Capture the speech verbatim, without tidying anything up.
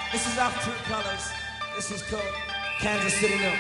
This is our true colors. This is called Kansas City Milk.